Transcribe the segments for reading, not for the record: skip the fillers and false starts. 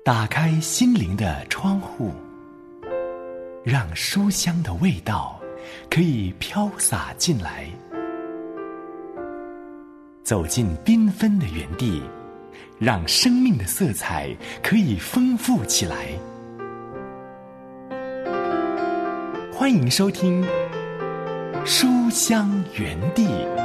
打开心灵的窗户，让书香的味道可以飘洒进来。走进缤纷的园地，让生命的色彩可以丰富起来。欢迎收听书香园地。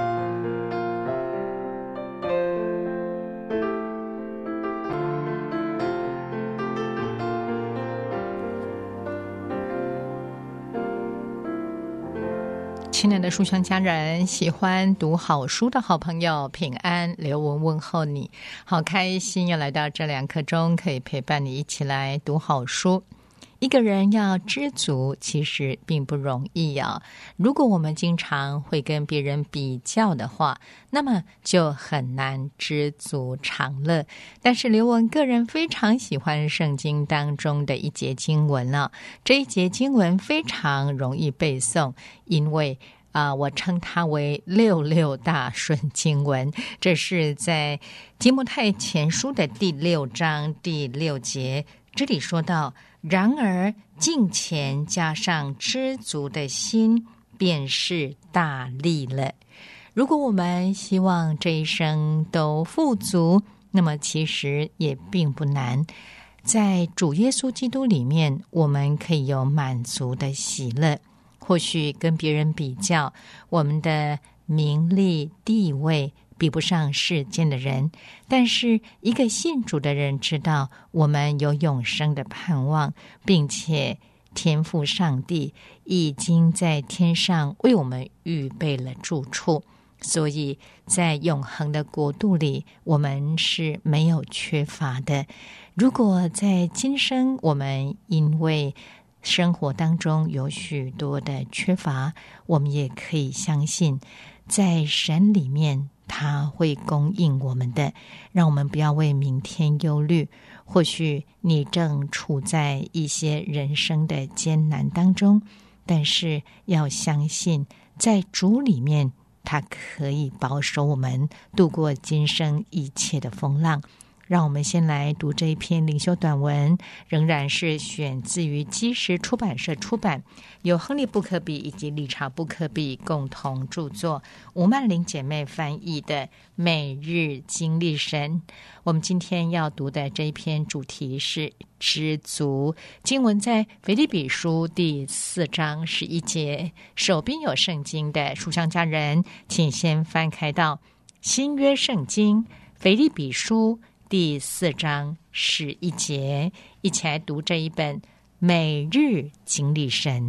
亲爱的书香家人，喜欢读好书的好朋友，平安，刘文问候你，好开心又来到这2刻钟，可以陪伴你一起来读好书。一个人要知足，其实并不容易啊。如果我们经常会跟别人比较的话，那么就很难知足常乐。但是刘文个人非常喜欢圣经当中的一节经文啊，这一节经文非常容易背诵，因为我称它为66大顺经文。这是在提摩太前书的第6章第6节，这里说到，然而敬虔加上知足的心，便是大利了。如果我们希望这一生都富足，那么其实也并不难。在主耶稣基督里面，我们可以有满足的喜乐。或许跟别人比较，我们的名利地位比不上世间的人，但是一个信主的人知道我们有永生的盼望，并且天父上帝已经在天上为我们预备了住处，所以在永恒的国度里，我们是没有缺乏的。如果在今生我们因为生活当中有许多的缺乏，我们也可以相信在神里面他会供应我们的，让我们不要为明天忧虑。或许你正处在一些人生的艰难当中，但是要相信在主里面他可以保守我们度过今生一切的风浪。让我们先来读这一篇灵修短文，仍然是选自于基石出版社出版，由亨利布克比以及理查布克比共同著作，吴曼玲姐妹翻译的《每日经历神》。我们今天要读的这一篇主题是知足，经文在腓立比书第4章11节。手边有圣经的书香家人，请先翻开到新约圣经腓立比书第4章11节，一起来读这一本每日经历神。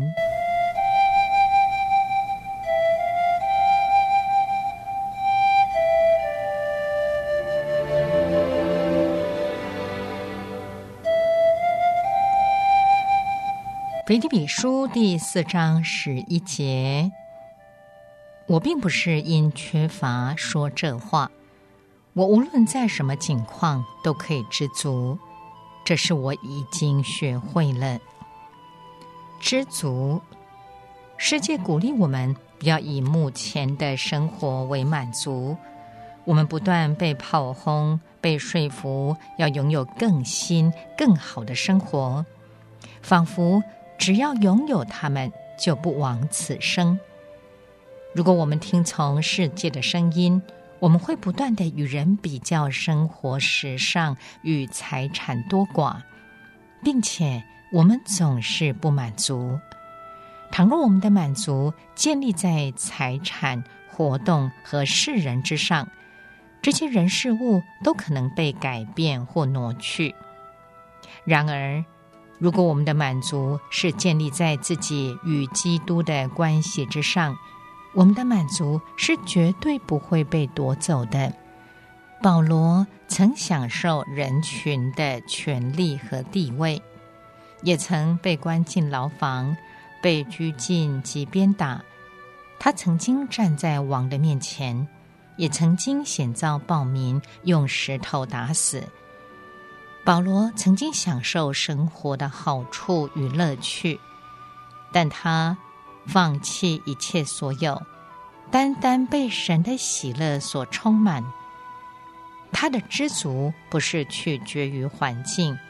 腓立比书第4章11节，我并不是因缺乏说这话，我无论在什么境况都可以知足，这是我已经学会了。知足，世界鼓励我们不要以目前的生活为满足，我们不断被炮轰，被说服要拥有更新更好的生活，仿佛只要拥有它们就不枉此生。如果我们听从世界的声音，我们会不断地与人比较生活时尚与财产多寡，并且我们总是不满足。倘若我们的满足建立在财产、活动和世人之上，这些人事物都可能被改变或挪去。然而，如果我们的满足是建立在自己与基督的关系之上，我们的满足是绝对不会被夺走的。保罗曾享受人群的权利和地位，也曾被关进牢房，被拘禁及鞭打。他曾经站在王的面前，也曾经险遭暴民用石头打死。保罗曾经享受生活的好处与乐趣，但他放弃一切所有，单单被神的喜乐所充满。他的知足不是取决于环境，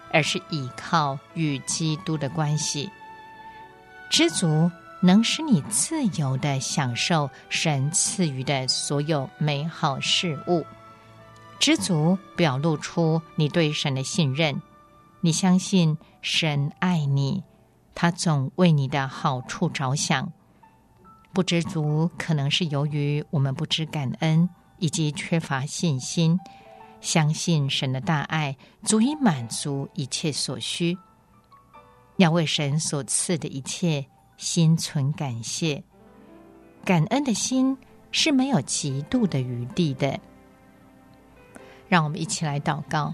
而是依靠与基督的关系。知足能使你自由地享受神赐予的所有美好事物。知足表露出你对神的信任，你相信神爱你，他总为你的好处着想。不知足可能是由于我们不知感恩，以及缺乏信心，相信神的大爱足以满足一切所需。要为神所赐的一切心存感谢，感恩的心是没有极度的余地的。让我们一起来祷告。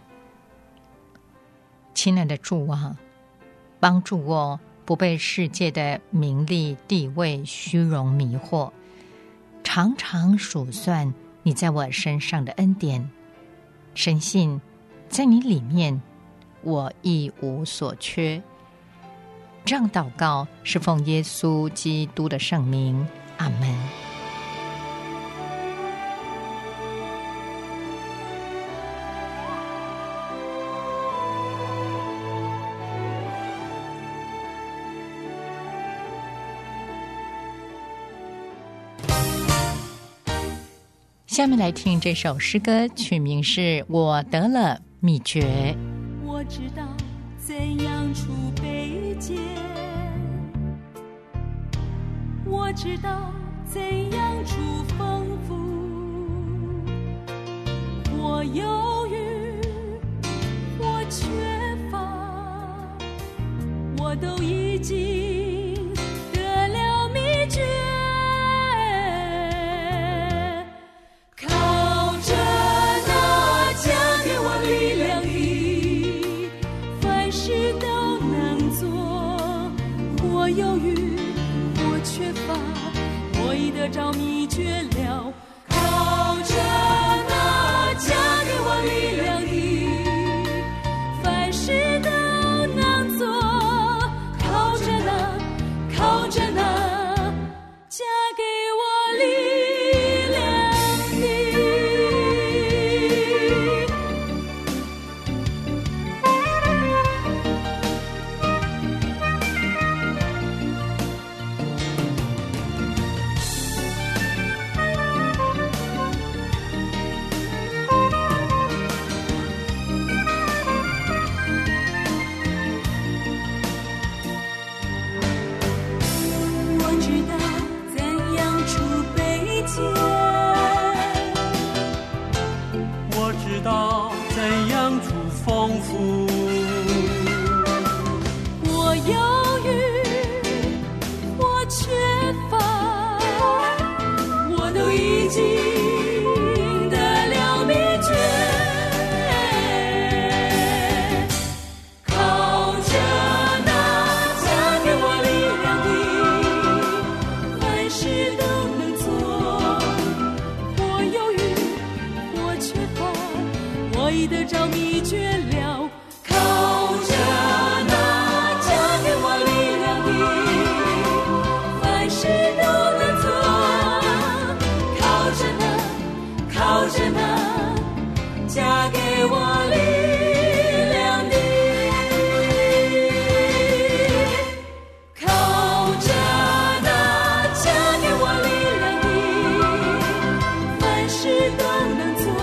亲爱的主啊，帮助我不被世界的名利、地位、虚荣迷惑，常常数算你在我身上的恩典，深信在你里面我一无所缺。这样祷告是奉耶稣基督的圣名，阿们。下面来听这首诗歌，曲名是《我得了秘诀》。 我知道怎样储备节，我知道怎样储丰富。我忧郁，我缺乏，我都已经得了秘诀。得着秘诀了，靠着那加给我力量的，凡事都能做。靠着那加给我力量的。得着秘诀了，靠着那加给我力量的，凡事都能做。靠着那加给我力量的，靠着那加给我力量的，凡事都能做。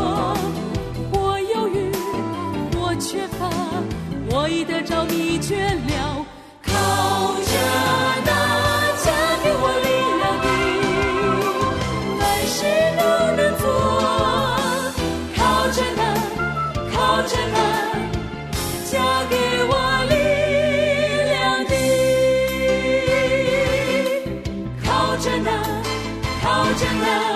我已得着秘诀了，靠着那加给我力量的，凡事都能做。靠着那加给我力量的，靠着那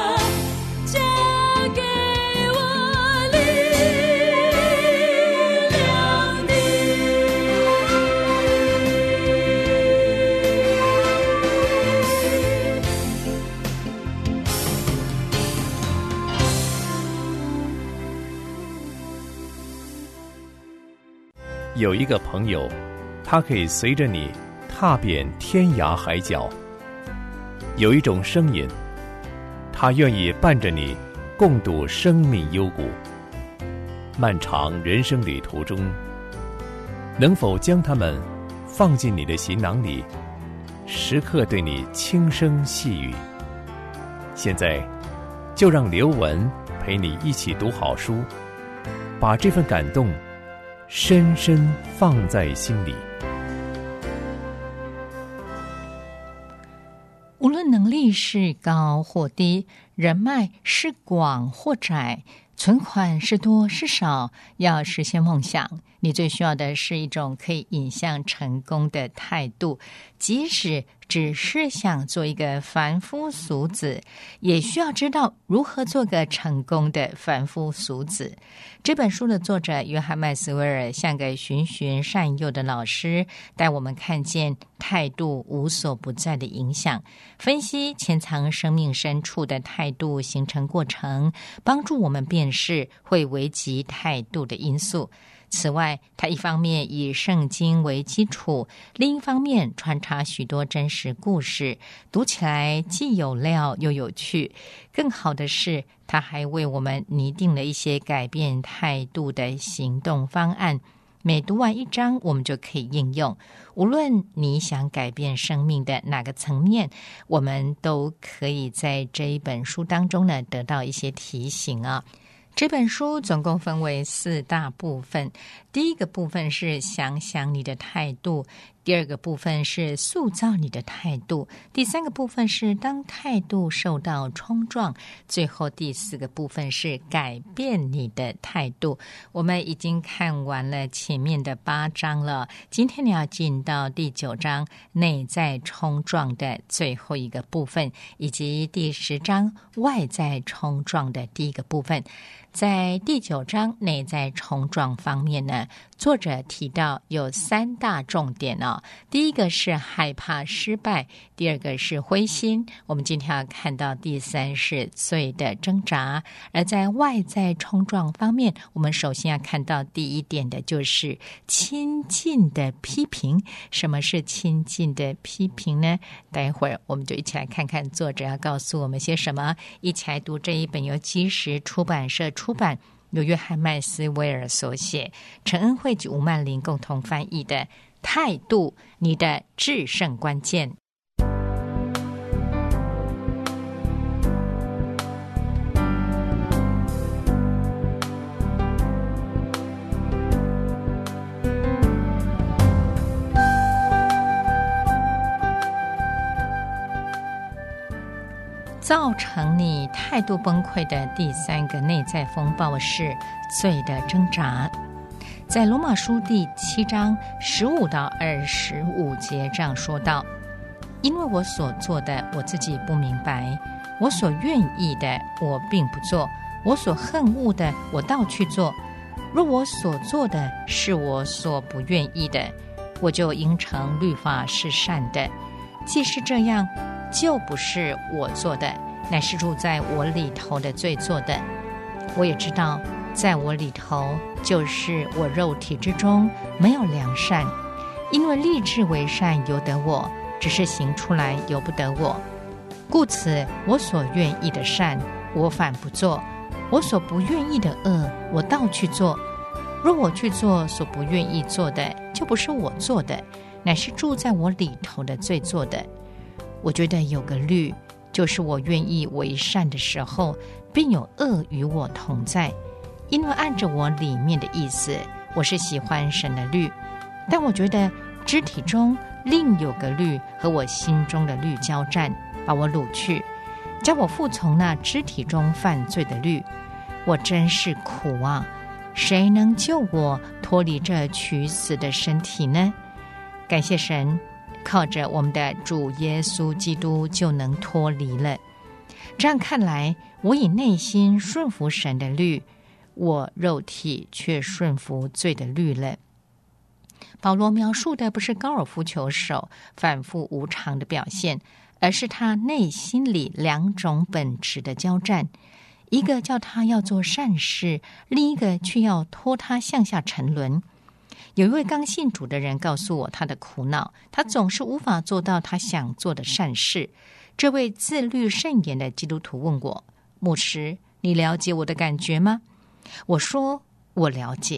有一个朋友，他可以随着你踏遍天涯海角；有一种声音，他愿意伴着你共度生命幽谷。漫长人生旅途中， 能否将它们放进你的行囊里，时刻对你轻声细语？现在就让刘文陪你一起读好书，把这份感动深深放在心里。 无论能力是高或低，人脉是广或窄，存款是多是少，要实现梦想，你最需要的是一种可以引向成功的态度。即使只是想做一个凡夫俗子，也需要知道如何做个成功的凡夫俗子。这本书的作者约翰麦斯威尔像个循循善诱的老师，带我们看见态度无所不在的影响，分析潜藏生命深处的态度形成过程，帮助我们辨识会危及态度的因素。此外，他一方面以圣经为基础，另一方面穿插许多真实故事，读起来既有料又有趣。更好的是，他还为我们拟定了一些改变态度的行动方案，每读完一章我们就可以应用。无论你想改变生命的哪个层面，我们都可以在这一本书当中呢得到一些提醒啊。这本书总共分为4大部分，第一个部分是想想你的态度，第二个部分是塑造你的态度，第三个部分是当态度受到冲撞，最后第4个部分是改变你的态度。我们已经看完了前面的8章了，今天你要进到第9章内在冲撞的最后一个部分，以及第10章外在冲撞的第一个部分。在第9章内在冲撞方面呢，作者提到有3大重点哦。第一个是害怕失败，第二个是灰心，我们今天要看到第3是罪的挣扎。而在外在冲撞方面，我们首先要看到第1点的就是亲近的批评。什么是亲近的批评呢？待会儿我们就一起来看看作者要告诉我们些什么，一起来读这一本由基石出版社出版，由约翰麦斯威尔所写，陈恩惠及吴曼玲共同翻译的《态度，你的制胜关键》。造成你态度崩溃的第3个内在风暴是罪的挣扎。在罗马书第7章15到25节这样说道：因为我所做的我自己不明白，我所愿意的我并不做，我所恨恶的我倒去做。若我所做的是我所不愿意的，我就应承律法是善的。既是这样，就不是我做的，乃是住在我里头的罪做的。我也知道，在我里头，就是我肉体之中没有良善，因为立志为善由得我，只是行出来由不得我。故此，我所愿意的善，我反不做；我所不愿意的恶，我倒去做。若我去做所不愿意做的，就不是我做的，乃是住在我里头的罪做的。我觉得有个律，就是我愿意为善的时候，并有恶与我同在。因为按着我里面的意思，我是喜欢神的律，但我觉得肢体中另有个律和我心中的律交战，把我掳去，叫我服从那肢体中犯罪的律。我真是苦啊！谁能救我脱离这取死的身体呢？感谢神，靠着我们的主耶稣基督就能脱离了。这样看来，我以内心顺服神的律，我肉体却顺服罪的律了。保罗描述的不是高尔夫球手反复无常的表现，而是他内心里2种本质的交战，一个叫他要做善事，另一个却要拖他向下沉沦。有一位刚信主的人告诉我他的苦恼，他总是无法做到他想做的善事。这位自律甚严的基督徒问我：牧师，你了解我的感觉吗？我说我了解，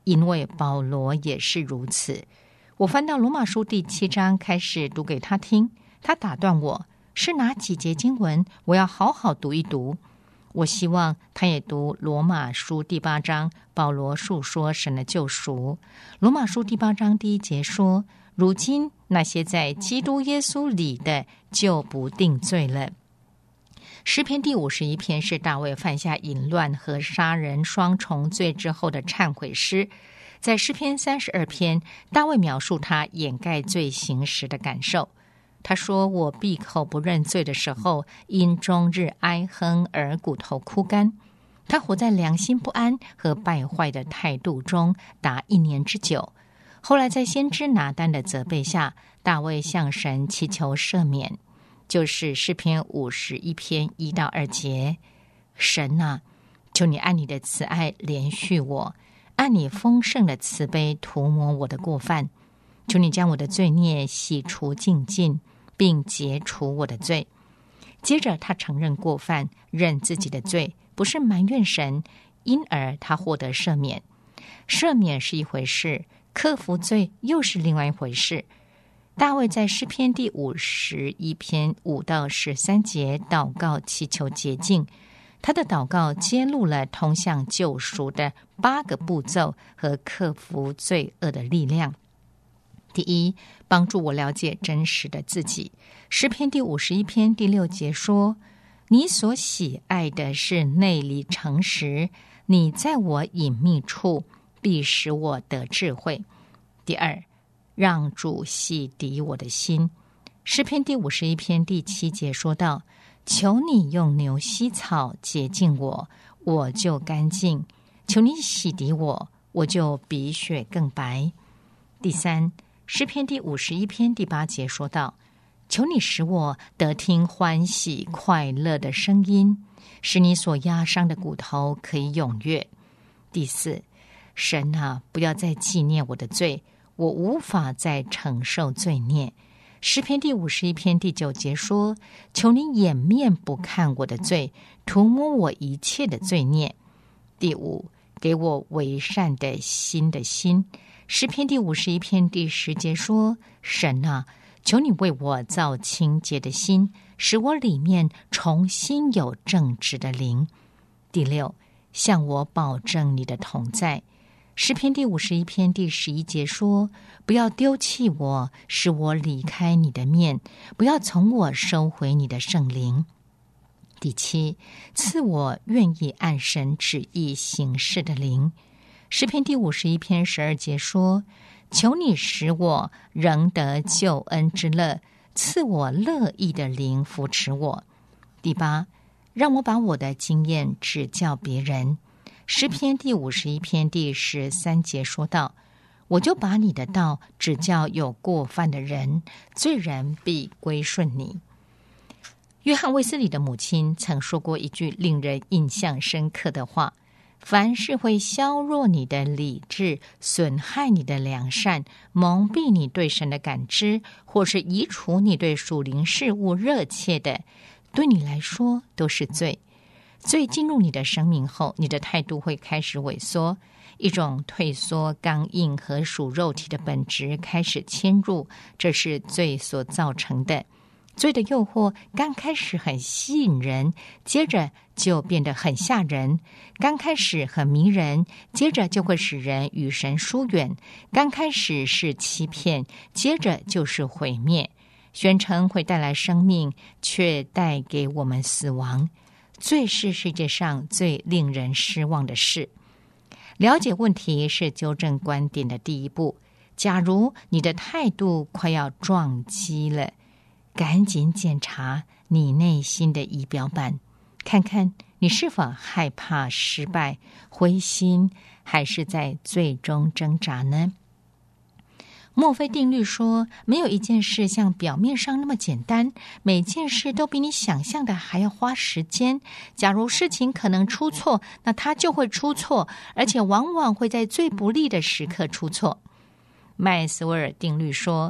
因为保罗也是如此。我翻到罗马书第7章，开始读给他听，他打断我，是哪几节经文？我要好好读一读。我希望他也读罗马书第8章，保罗述说神的救赎。罗马书第8章第1节说，如今那些在基督耶稣里的就不定罪了。诗篇第51篇是大卫犯下淫乱和杀人双重罪之后的忏悔诗。在诗篇32篇，大卫描述他掩盖罪行时的感受。他说，我闭口不认罪的时候，因终日哀哼而骨头枯干。他活在良心不安和败坏的态度中达1年之久。后来在先知拿单的责备下，大卫向神祈求赦免，就是诗篇51篇1到2节。神啊，求你按你的慈爱怜恤我，按你丰盛的慈悲涂抹我的过犯。求你将我的罪孽洗除净尽，并解除我的罪。接着他承认过犯，认自己的罪，不是埋怨神，因而他获得赦免。赦免是一回事，克服罪又是另外一回事。大卫在诗篇第51篇5到13节祷告祈求洁净，他的祷告揭露了通向救赎的8个步骤和克服罪恶的力量。第一，帮助我了解真实的自己。诗篇第51篇第6节说，你所喜爱的是内里诚实，你在我隐秘处必使我得智慧。第二，让主洗涤我的心。诗篇第51篇第7节说道，求你用牛膝草洁净我，我就干净；求你洗涤我，我就比雪更白。第三，诗篇第51篇第8节说道，求你使我得听欢喜快乐的声音，使你所压伤的骨头可以踊跃。第四，神啊，不要再纪念我的罪，我无法再承受罪孽。诗篇第51篇第9节说，求你掩面不看我的罪，涂抹我一切的罪孽。第五，给我为善的心的心。诗篇第51篇第10节说，神啊，求你为我造清洁的心，使我里面重新有正直的灵。第六，向我保证你的同在。诗篇第51篇第11节说，不要丢弃我，使我离开你的面，不要从我收回你的圣灵。第七，赐我愿意按神旨意行事的灵。诗篇第51篇12节说，求你使我仍得救恩之乐，赐我乐意的灵扶持我。第八，让我把我的经验指教别人。诗篇第51篇第13节说道，我就把你的道指教有过犯的人，罪人必归顺你。约翰卫斯理的母亲曾说过一句令人印象深刻的话，凡是会削弱你的理智，损害你的良善，蒙蔽你对神的感知，或是移除你对属灵事物热切的，对你来说都是罪。罪进入你的生命后，你的态度会开始萎缩，一种退缩、刚硬和属肉体的本质开始迁入，这是罪所造成的。罪的诱惑刚开始很吸引人，接着就变得很吓人；刚开始很迷人，接着就会使人与神疏远；刚开始是欺骗，接着就是毁灭。宣称会带来生命，却带给我们死亡。罪是世界上最令人失望的事。了解问题是纠正观点的第一步。假如你的态度快要撞击了，赶紧检查你内心的仪表板，看看你是否害怕失败、灰心，还是在最终挣扎呢？墨菲定律说，没有一件事像表面上那么简单，每件事都比你想象的还要花时间。假如事情可能出错，那它就会出错，而且往往会在最不利的时刻出错。麦斯威尔定律说，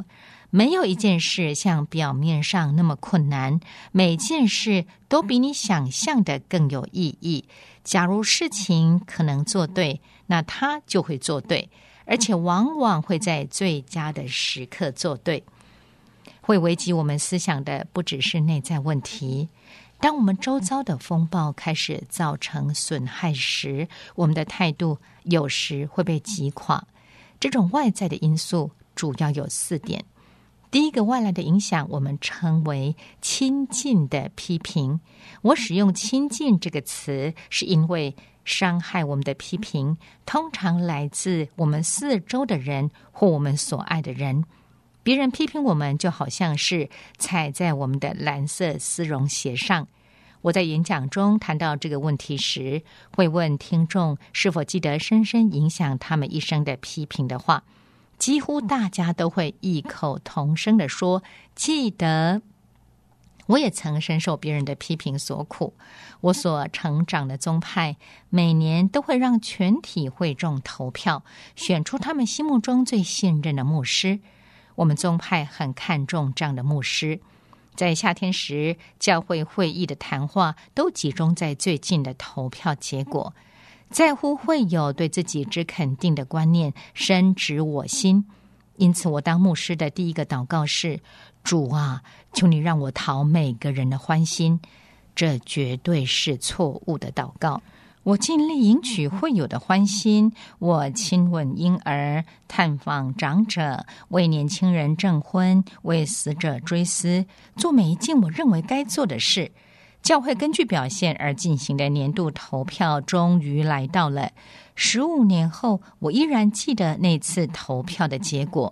没有一件事像表面上那么困难，每件事都比你想象的更有意义。假如事情可能做对，那它就会做对，而且往往会在最佳的时刻做对。会危及我们思想的不只是内在问题，当我们周遭的风暴开始造成损害时，我们的态度有时会被击垮。这种外在的因素主要有4点。第一个外来的影响，我们称为亲近的批评。我使用亲近这个词，是因为伤害我们的批评通常来自我们四周的人或我们所爱的人。别人批评我们，就好像是踩在我们的蓝色丝绒鞋上。我在演讲中谈到这个问题时，会问听众是否记得深深影响他们一生的批评的话。几乎大家都会异口同声地说记得。我也曾深受别人的批评所苦。我所成长的宗派每年都会让全体会众投票，选出他们心目中最信任的牧师。我们宗派很看重这样的牧师。在夏天时，教会会议的谈话都集中在最近的投票结果，在乎会友对自己之肯定的观念深植我心。因此我当牧师的第一个祷告是：主啊，求你让我讨每个人的欢心。这绝对是错误的祷告。我尽力赢取会友的欢心，我亲吻婴儿，探访长者，为年轻人证婚，为死者追思，做每一件我认为该做的事。教会根据表现而进行的年度投票终于来到了。15年后，我依然记得那次投票的结果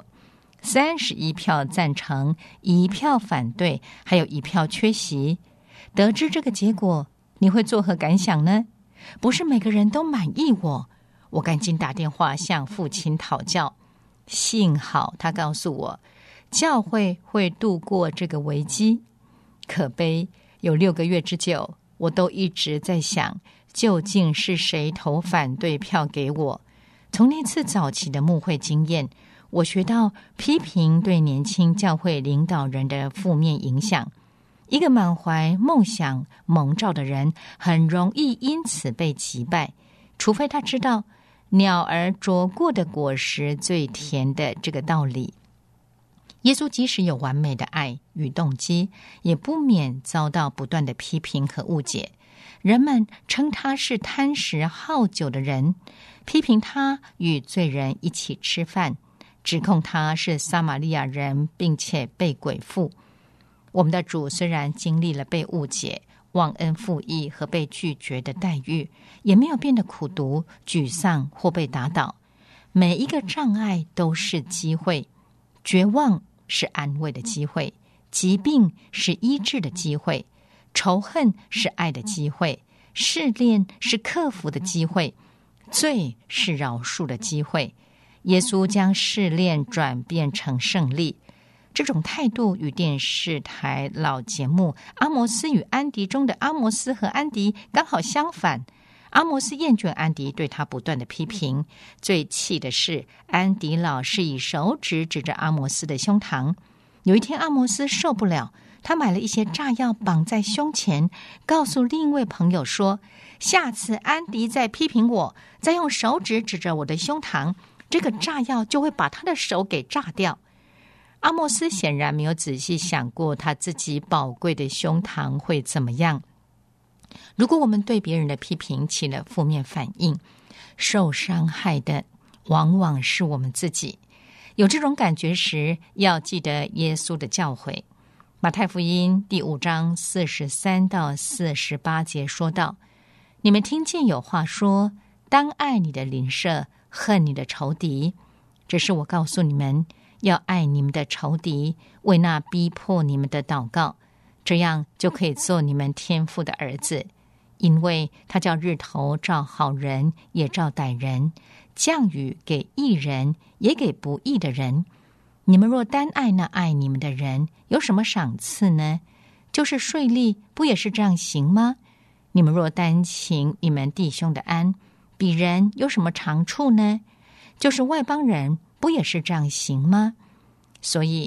：31票赞成，1票反对，还有1票缺席。得知这个结果，你会作何感想呢？不是每个人都满意我。我赶紧打电话向父亲讨教，幸好他告诉我，教会会度过这个危机。可悲，有6个月之久，我都一直在想，究竟是谁投反对票给我。从那次早期的牧会经验，我学到批评对年轻教会领导人的负面影响。一个满怀梦想蒙召的人很容易因此被击败，除非他知道鸟儿啄过的果实最甜的这个道理。耶稣即使有完美的爱与动机，也不免遭到不断的批评和误解。人们称他是贪食好酒的人，批评他与罪人一起吃饭，指控他是撒玛利亚人，并且被鬼附。我们的主虽然经历了被误解、忘恩负义和被拒绝的待遇，也没有变得苦毒、沮丧或被打倒。每一个障碍都是机会，绝望是安慰的机会，疾病是医治的机会，仇恨是爱的机会，试炼是克服的机会，罪是饶恕的机会。耶稣将试炼转变成胜利。这种态度与电视台老节目《阿摩斯与安迪》中的阿摩斯和安迪刚好相反。阿摩斯厌倦安迪对他不断的批评，最气的是安迪老是以手指指着阿摩斯的胸膛。有一天阿摩斯受不了，他买了一些炸药绑在胸前，告诉另一位朋友说，下次安迪再批评我，再用手指指着我的胸膛，这个炸药就会把他的手给炸掉。阿摩斯显然没有仔细想过他自己宝贵的胸膛会怎么样。如果我们对别人的批评起了负面反应，受伤害的往往是我们自己。有这种感觉时，要记得耶稣的教诲。马太福音第5章43到48节说道：你们听见有话说，当爱你的邻舍，恨你的仇敌。这是我告诉你们，要爱你们的仇敌，为那逼迫你们的祷告，这样就可以做你们天父的儿子。因为他叫日头照好人，也照歹人，降雨给义人，也给不义的人。你们若单爱那爱你们的人，有什么赏赐呢？就是税吏，不也是这样行吗？你们若单请你们弟兄的安，比人有什么长处呢？就是外邦人，不也是这样行吗？所以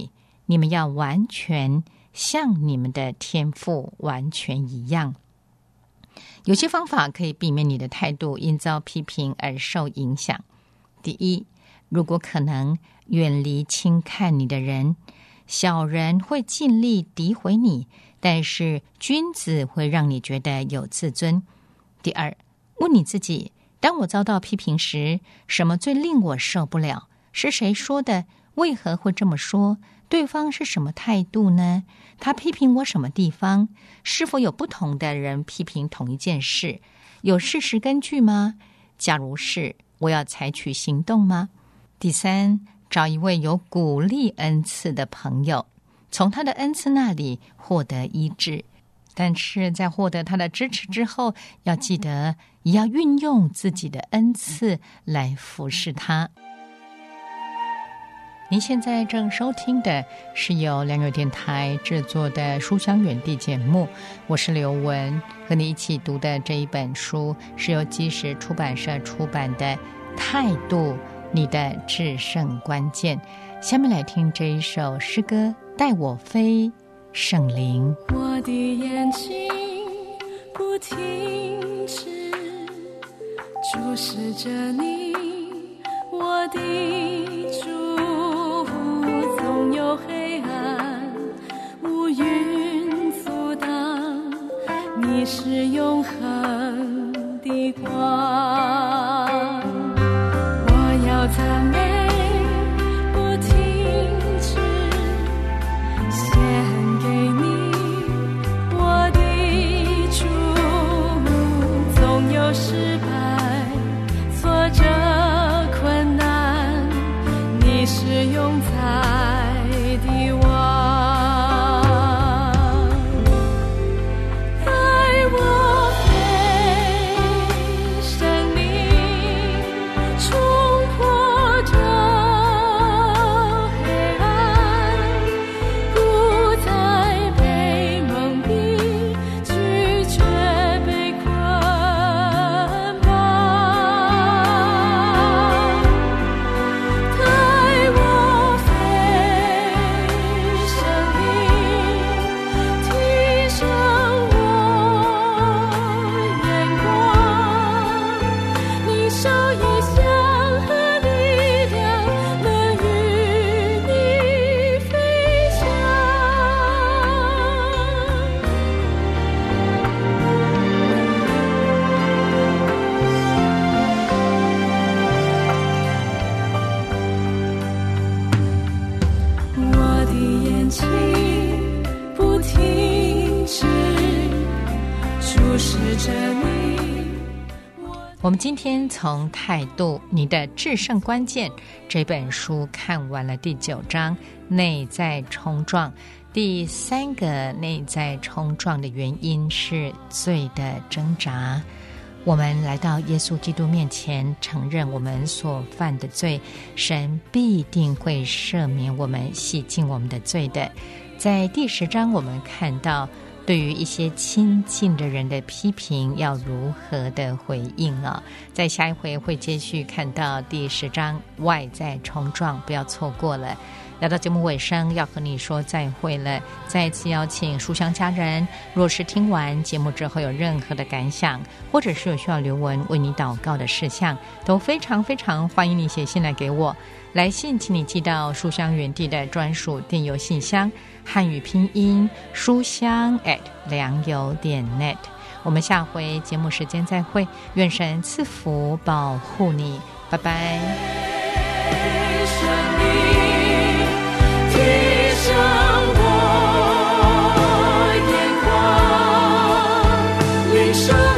你们要完全像你们的天父完全一样。有些方法可以避免你的态度因遭批评而受影响。第一，如果可能，远离轻看你的人。小人会尽力诋毁你，但是君子会让你觉得有自尊。第二，问你自己，当我遭到批评时，什么最令我受不了？是谁说的？为何会这么说？对方是什么态度呢？他批评我什么地方？是否有不同的人批评同一件事？有事实根据吗？假如是，我要采取行动吗？第三，找一位有鼓励恩赐的朋友，从他的恩赐那里获得医治。但是在获得他的支持之后，要记得也要运用自己的恩赐来服侍他。您现在正收听的是由良友电台制作的书香园地节目，我是刘文，和你一起读的这一本书是由基石出版社出版的《态度，你的制胜关键》。下面来听这一首诗歌《带我飞》，圣灵。 我的眼睛不停止注视着你，我的主，总有黑暗乌云阻挡，你是永恒的光。我要赞美不停止献给你，我的主，总有失败挫折困难，你是永在的王。带我飞，生命冲破这黑暗，不再被蒙蔽，拒绝被捆绑。带我飞，生命提升我眼光，你手意象和力量能与你飞翔。我的眼睛不停止注视着你。 我们今天从《态度，你的制胜关键》这本书看完了第9章内在冲撞。第3个内在冲撞的原因是罪的挣扎。我们来到耶稣基督面前，承认我们所犯的罪，神必定会赦免我们，洗净我们的罪的。在第10章，我们看到对于一些亲近的人的批评要如何的回应啊？在下一回会继续看到第10章外在冲撞，不要错过了。来到节目尾声，要和你说再会了。再一次邀请书香家人，若是听完节目之后有任何的感想，或者是有需要留文为你祷告的事项，都非常非常欢迎你写信来给我。来信请你寄到书香园地的专属电邮信箱，汉语拼音书香@良友.net。我们下回节目时间再会，愿神赐福保护你，拜拜。 提升我眼光，领受